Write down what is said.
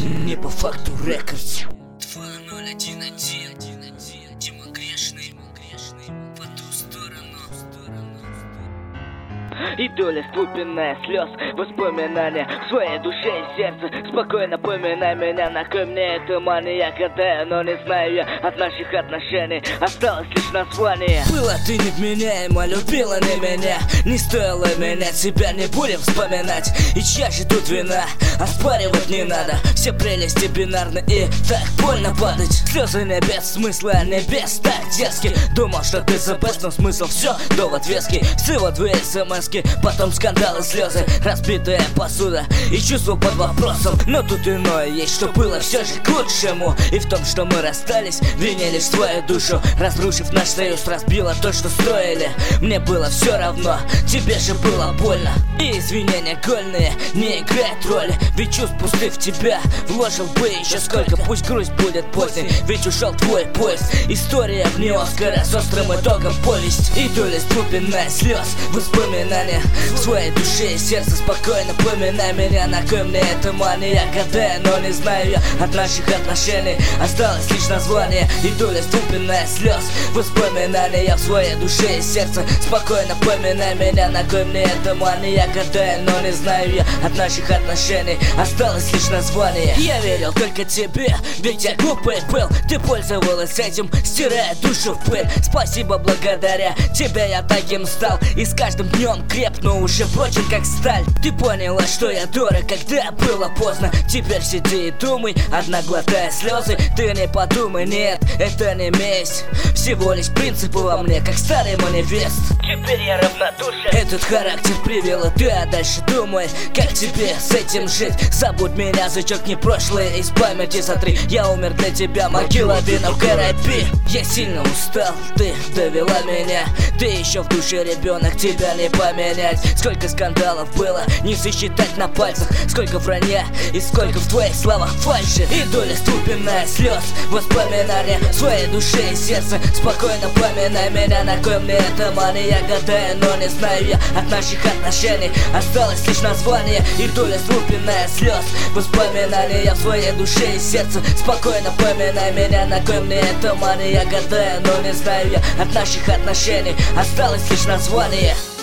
Не по факту рекордс. 2011, Дима грешный, по ту сторону. И доля ступенная слез, воспоминания в своей душе и сердце. Спокойно поминай меня, на кой мне эта мания, когда но не знаю я от наших отношений. Осталось лишь название. Была ты невменяема, любила не меня. Не стоило менять себя, не будем вспоминать. И чья же тут вина? Оспаривать не надо. Все прелести бинарны и так больно падать. Слезы не без смысла, не без так дерзкий. Думал, что ты the best, но смысл все довод веский. Всего 2 смс-ки, потом скандалы, слезы, разбитая посуда и чувство под вопросом. Но тут иное есть, что было все же к лучшему. И в том, что мы расстались, вине лишь свою душу. Разрушив наш союз, разбила то, что строили. Мне было все равно, тебе же было больно. И извинения гольные не играют роли. Ведь чувств пустых в тебя вложил бы еще сколько. Пусть грусть будет поздней, ведь ушел твой поезд. История вне Оскара с острым итогом повесть. И доля ступенная слез, воспоминания в своей душе и сердце. Спокойно поминай меня, на кой мне эта мания. Гадаю, но не знаю я от наших отношений. Осталось лишь название и доля ступенная слез, воспоминания в своей душе и сердце. Спокойно поминай меня, на кой мне эта мания. Гадаю, но не знаю я от наших отношений. Осталось лишь название. Я верил только тебе, ведь я глупый был. Ты пользовалась этим, стирая душу в пыль. Спасибо, благодаря тебе я таким стал. И с каждым днем крепну, уже прочен как сталь. Ты поняла, что я дурак, когда было поздно. Теперь сиди и думай, одна глотая слезы. Ты не подумай, нет, это не месть. Всего лишь принципы во мне, как старый манифест. Теперь я равнодушен. Этот характер привела ты, а дальше думай, как тебе с этим жить. Забудь меня, зачеркни прошлое из памяти сотри. Я умер для тебя, могила вином карапи. Я сильно устал, ты довела меня. Ты еще в душе ребенок, тебя не поменять. Сколько скандалов было, не сосчитать на пальцах. Сколько вранья и сколько в твоих словах фальши. И доля ступенная слез, воспоминания в своей душе и сердце. Спокойно поминай меня, на кой мне эта мания. Гадаю, но не знаю я от наших отношений. Осталось лишь название и доля ступенная слез, воспоминания в своей душе и сердце. Спокойно поминай меня, на кой мне эта мания. Гадаю, но не знаю я от наших отношений. Осталось лишь название.